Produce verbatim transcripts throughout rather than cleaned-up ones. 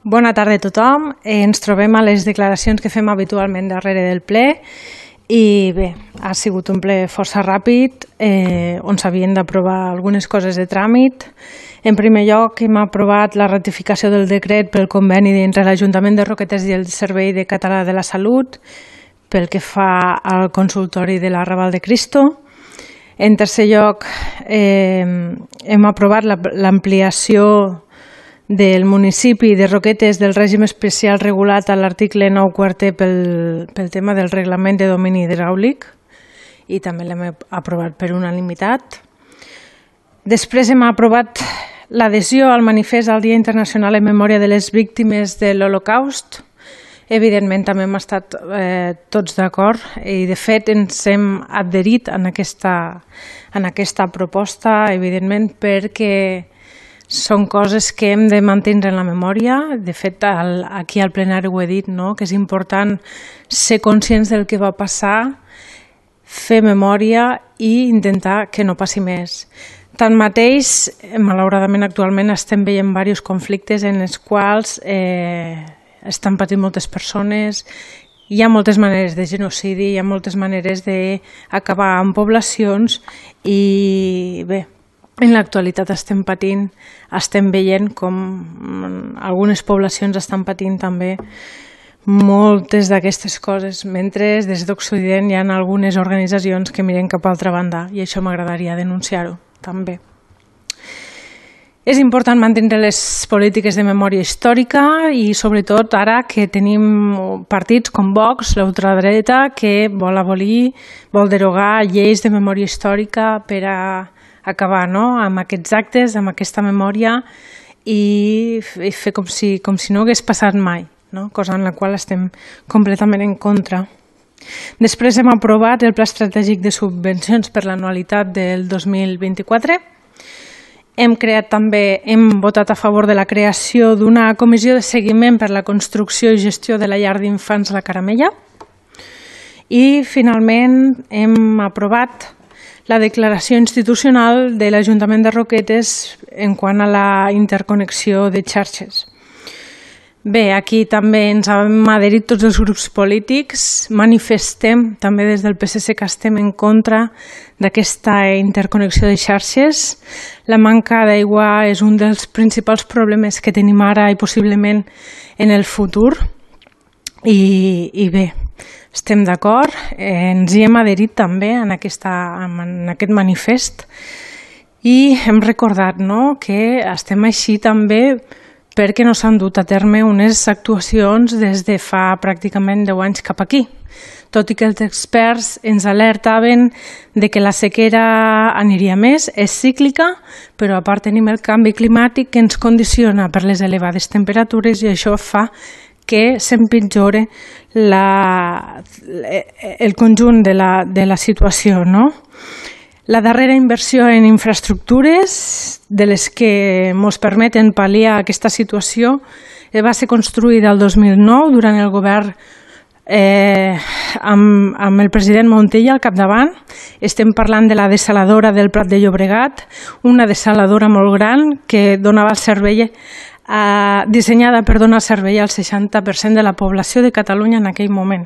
Bona tarda a tothom. Eh, ens trobem a les declaracions que fem habitualment darrere del ple i bé, ha sigut un ple força ràpid eh, on s'havien d'aprovar algunes coses de tràmit. En primer lloc, hem aprovat la ratificació del decret pel conveni entre l'Ajuntament de Roquetes i el Servei de Català de la Salut pel que fa al consultori de la Raval de Cristo. En tercer lloc, eh, hem aprovat l'ampliació del municipi de Roquetes del règim especial regulat a l'article nou quarter pel, pel tema del reglament de domini hidràulic i també l'hem aprovat per unanimitat. Després hem aprovat l'adhesió al manifest al Dia Internacional en Memòria de les Víctimes de l'Holocaust. Evidentment també hem estat eh, tots d'acord i de fet ens hem adherit en aquesta, en aquesta proposta, evidentment perquè són coses que hem de mantenir en la memòria. De fet, al, aquí al plenari ho he dit, no? Que és important ser conscients del que va passar, fer memòria i intentar que no passi més. Tanmateix, malauradament actualment estem veient diversos conflictes en els quals eh, estan patint moltes persones. Hi ha moltes maneres de genocidi, hi ha moltes maneres d'acabar amb poblacions i bé, en l'actualitat estem patint, estem veient com algunes poblacions estan patint també moltes d'aquestes coses, mentre des d'Occident hi ha algunes organitzacions que miren cap a altra banda i això m'agradaria denunciar-ho també. És important mantenir les polítiques de memòria històrica i sobretot ara que tenim partits com Vox, la ultradreta, que vol abolir, vol derogar lleis de memòria històrica per a acabar no? amb aquests actes, amb aquesta memòria i fer com si, com si no hagués passat mai, no? Cosa en la qual estem completament en contra. Després hem aprovat el Pla Estratègic de Subvencions per l'anualitat del dos mil vint-i-quatre. Hem creat també, hem votat a favor de la creació d'una comissió de seguiment per la construcció i gestió de la llar d'infants La Caramella. I finalment hem aprovat la declaració institucional de l'Ajuntament de Roquetes en quant a la interconnexió de xarxes. Bé, aquí també ens hem adherit tots els grups polítics, manifestem també des del P S C que estem en contra d'aquesta interconnexió de xarxes. La manca d'aigua és un dels principals problemes que tenim ara i possiblement en el futur i, i bé, estem d'acord, eh, ens hi hem adherit també en, aquesta, en aquest manifest i hem recordat no, que estem així també perquè no s'han dut a terme unes actuacions des de fa pràcticament deu anys cap aquí. Tot i que els experts ens alertaven de que la sequera aniria més, és cíclica, però a part tenim el canvi climàtic que ens condiciona per les elevades temperatures i això fa que s'empitjore la, el conjunt de la, de la situació. No? La darrera inversió en infraestructures, de les que ens permeten pal·liar aquesta situació, va ser construïda el dos mil nou durant el govern eh, amb, amb el president Montilla al capdavant. Estem parlant de la dessaladora del Prat de Llobregat, una dessaladora molt gran que donava el servei Uh, dissenyada per donar servei al seixanta per cent de la població de Catalunya en aquell moment.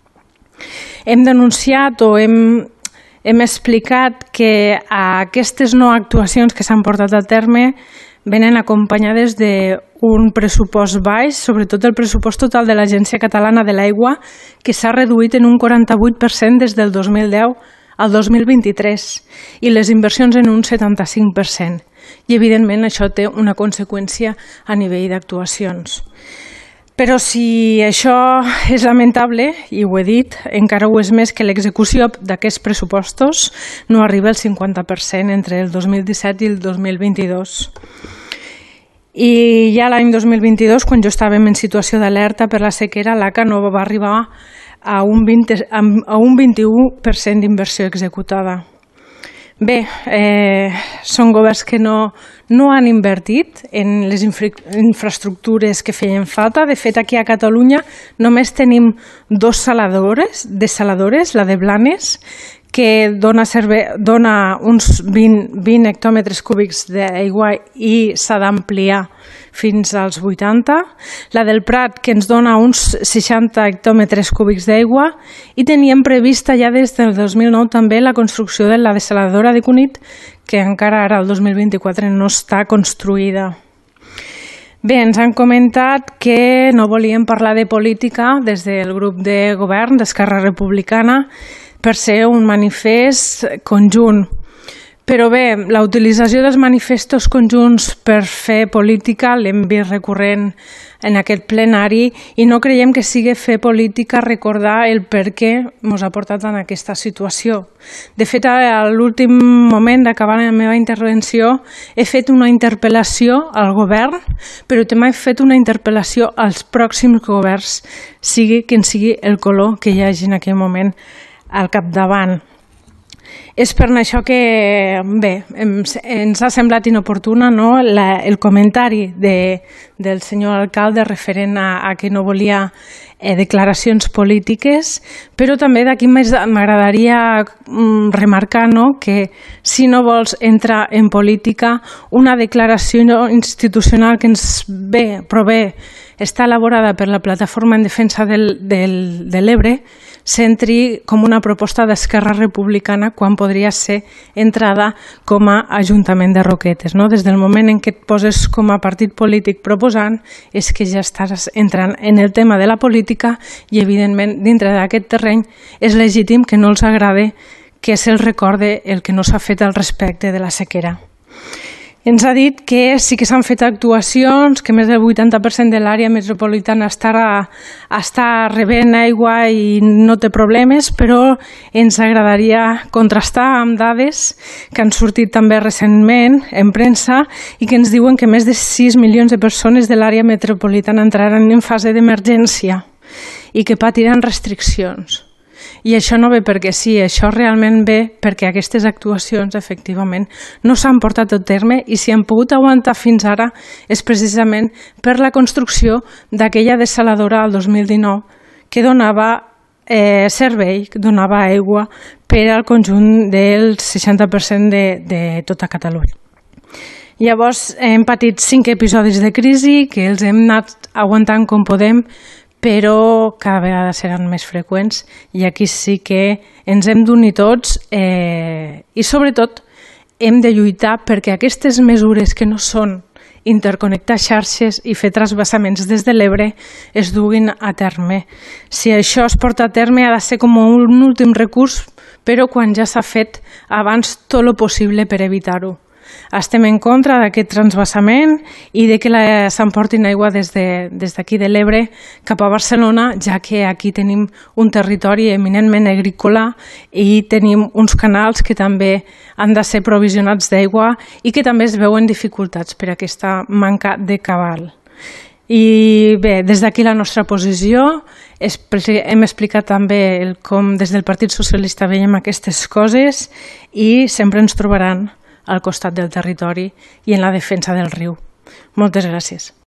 Hem denunciat o hem, hem explicat que aquestes no actuacions que s'han portat a terme venen acompanyades d'un pressupost baix, sobretot el pressupost total de l'Agència Catalana de l'Aigua, que s'ha reduït en un quaranta-vuit per cent des del dos mil deu al dos mil vint-i-tres i les inversions en un setanta-cinc per cent. I evidentment això té una conseqüència a nivell d'actuacions. Però si això és lamentable, i ho he dit, encara ho és més que l'execució d'aquests pressupostos no arriba al cinquanta per cent entre el dos mil disset i el dos mil vint-i-dos. I ja l'any dos mil vint-i-dos, quan jo estàvem en situació d'alerta per la sequera, l'A C A no va arribar a un, vint, a un vint-i-u per cent d'inversió executada. Bé, eh, són governs que no, no han invertit en les infra infraestructures que feien falta. De fet, aquí a Catalunya només tenim dos saladores, desaladores, la de Blanes, que dona, servei, dona uns vint, vint hectòmetres cúbics d'aigua i s'ha d'ampliar fins als vuitanta, la del Prat, que ens dona uns seixanta hectòmetres cúbics d'aigua, i teníem prevista ja des del dos mil nou també la construcció de la dessaladora de Cunit, que encara ara, el dos mil vint-i-quatre, no està construïda. Bé, ens han comentat que no volíem parlar de política des del grup de govern d'Esquerra Republicana per ser un manifest conjunt. Però bé, la utilització dels manifestos conjunts per fer política l'hem vist recurrent en aquest plenari i no creiem que sigui fer política recordar el per què ens ha portat en aquesta situació. De fet, a l'últim moment d'acabar la meva intervenció he fet una interpel·lació al govern, però també he fet una interpel·lació als pròxims governs, sigui quin sigui el color que hi hagi en aquell moment al capdavant. És per això que, bé, ens ha semblat inoportuna, no, la, el comentari de, del senyor alcalde referent a, a que no volia eh, declaracions polítiques, però també d'aquí m'agradaria mm, remarcar, no, que si no vols entrar en política, una declaració institucional que ens ve, prové, està elaborada per la Plataforma en Defensa del, del, de l'Ebre, s'entri com una proposta d'Esquerra Republicana quan podria ser entrada com a Ajuntament de Roquetes. No? Des del moment en què et poses com a partit polític proposant és que ja estàs entrant en el tema de la política i, evidentment, dintre d'aquest terreny és legítim que no els agrade que se'ls recorde el que no s'ha fet al respecte de la sequera. Ens ha dit que sí que s'han fet actuacions, que més del vuitanta per cent de l'àrea metropolitana està, està rebent aigua i no té problemes, però ens agradaria contrastar amb dades que han sortit també recentment en premsa i que ens diuen que més de sis milions de persones de l'àrea metropolitana entraran en fase d'emergència i que patiran restriccions. I això no ve perquè sí, això realment ve perquè aquestes actuacions, efectivament, no s'han portat a terme i si han pogut aguantar fins ara és precisament per la construcció d'aquella dessaladora al dos mil dinou que donava eh, servei, que donava aigua per al conjunt del seixanta per cent de, de tota Catalunya. Llavors hem patit cinc episodis de crisi que els hem anat aguantant com podem, però cada vegada seran més freqüents i aquí sí que ens hem d'unir tots eh, i sobretot hem de lluitar perquè aquestes mesures que no són interconnectar xarxes i fer trasbassaments des de l'Ebre es duguin a terme. Si això es porta a terme ha de ser com un últim recurs, però quan ja s'ha fet abans tot el possible per evitar-ho. Estem en contra d'aquest transvasament i de que s'emportin aigua des d'aquí de, de l'Ebre cap a Barcelona, ja que aquí tenim un territori eminentment agrícola i tenim uns canals que també han de ser provisionats d'aigua i que també es veuen dificultats per aquesta manca de cabal. I bé, des d'aquí la nostra posició, hem explicat també el com des del Partit Socialista veiem aquestes coses i sempre ens trobaran al costat del territori i en la defensa del riu. Moltes gràcies.